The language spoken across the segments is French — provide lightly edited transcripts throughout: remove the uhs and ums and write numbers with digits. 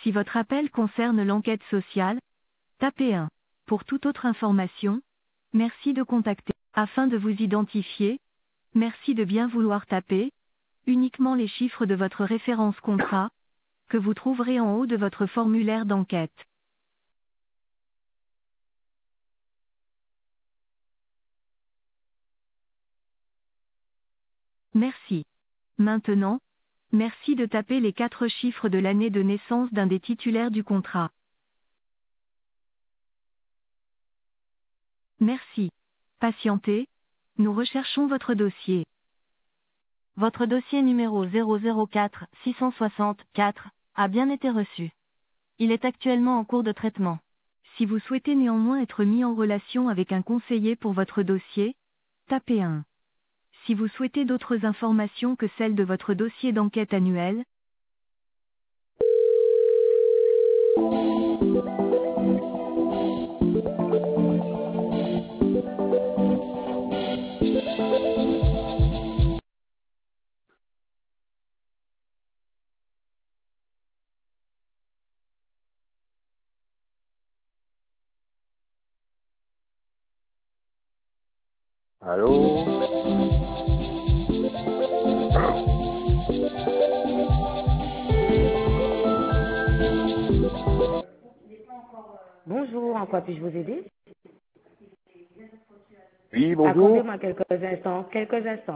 Si votre appel concerne l'enquête sociale, tapez 1. Pour toute autre information, merci de contacter. Afin de vous identifier, merci de bien vouloir taper uniquement les chiffres de votre référence contrat, que vous trouverez en haut de votre formulaire d'enquête. Merci. Maintenant, merci de taper les 4 chiffres de l'année de naissance d'un des titulaires du contrat. Merci. Patientez, nous recherchons votre dossier. Votre dossier numéro 004 664 a bien été reçu. Il est actuellement en cours de traitement. Si vous souhaitez néanmoins être mis en relation avec un conseiller pour votre dossier, tapez 1. Si vous souhaitez d'autres informations que celles de votre dossier d'enquête annuel, Allô? Bonjour, en quoi puis-je vous aider? Oui, bonjour. Accordez-moi quelques instants, quelques instants.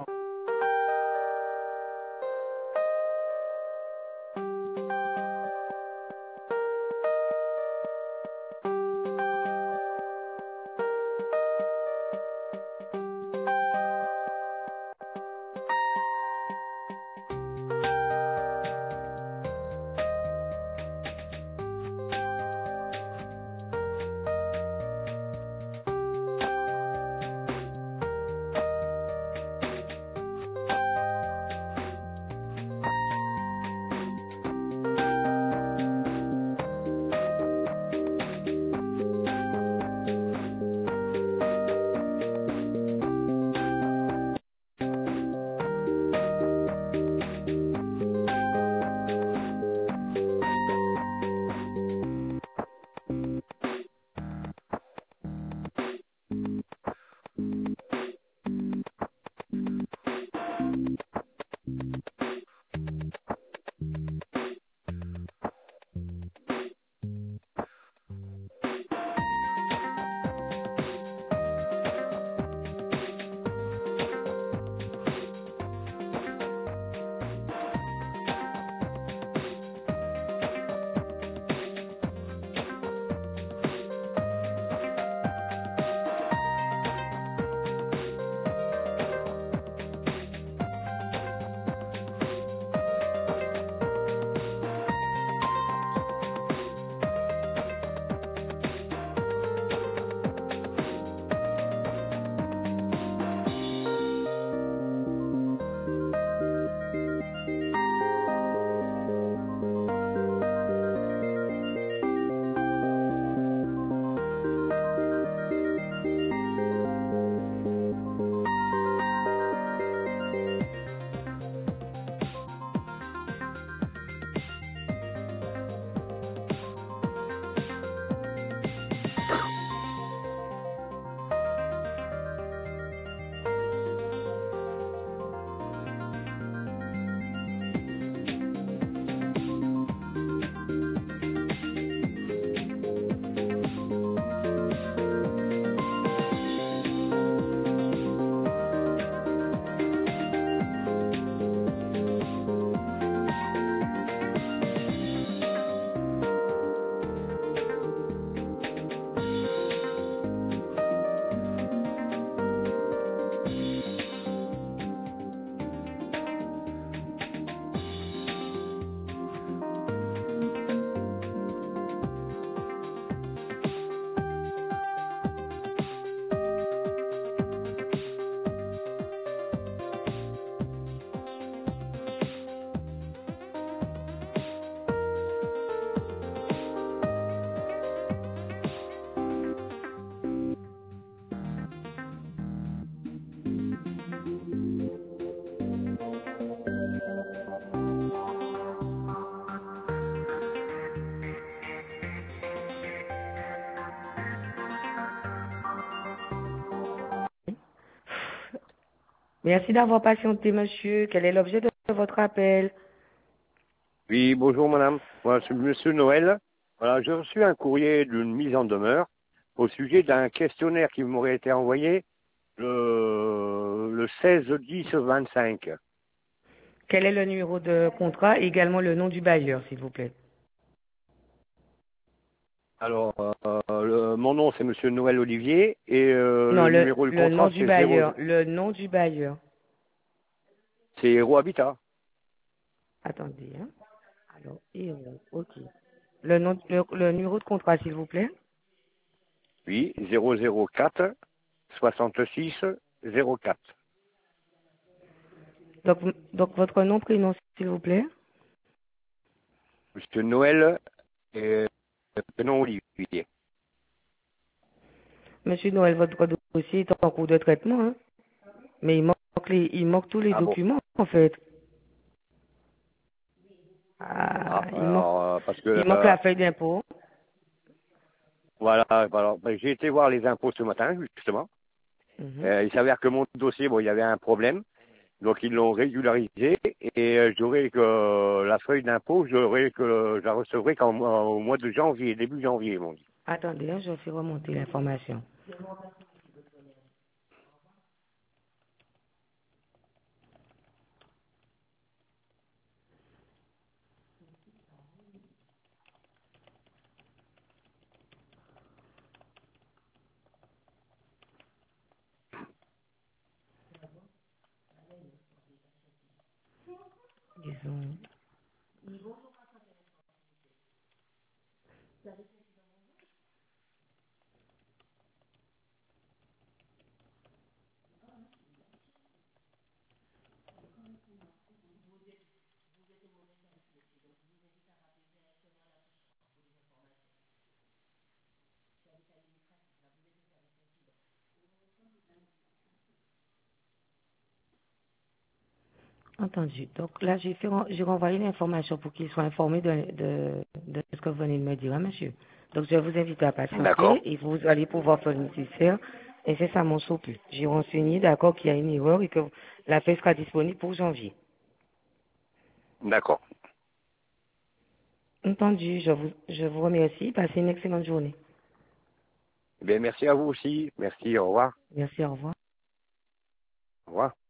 Merci d'avoir patienté, monsieur. Quel est l'objet de votre appel? Oui, bonjour madame. Voilà, c'est monsieur Noël. Voilà, j'ai reçu un courrier d'une mise en demeure au sujet d'un questionnaire qui m'aurait été envoyé le 16-10-25. Quel est le numéro de contrat et également le nom du bailleur, s'il vous plaît? Alors, mon nom c'est monsieur Noël Olivier et Non, le numéro du le nom contrat du c'est 0. bailleur. Le nom du bailleur. C'est Héros Habitat. Attendez, hein. Alors, ok. Le numéro de contrat, s'il vous plaît. Oui, 004 66 04. Donc votre nom, prénom, s'il vous plaît. Monsieur Noël et prénom Olivier. Monsieur Noël, votre dossier est en cours de traitement, hein. Mais il manque tous les Ah bon. documents, en fait. Ah, Il alors, parce que manque la feuille d'impôt. voilà, alors, j'ai été voir les impôts ce matin, justement. Mhm. Il s'avère que mon dossier, bon, il y avait un problème. Donc, ils l'ont régularisé et j'aurai que la feuille d'impôt, je la recevrai au mois de janvier, début janvier, ils m'ont dit. Attendez, hein, je vais remonter l'information. Disons. Entendu. Donc là, j'ai renvoyé l'information pour qu'il soit informé de ce que vous venez de me dire, hein, monsieur. Donc je vais vous inviter à D'accord, patienter et vous allez pouvoir faire le nécessaire. Et c'est ça mon souple. J'ai renseigné, d'accord, qu'il y a une erreur et que la feuille sera disponible pour janvier. d'accord. Entendu. Je vous remercie. Passez une excellente journée. Eh bien, merci à vous aussi. Merci, au revoir. Merci, au revoir. Au revoir.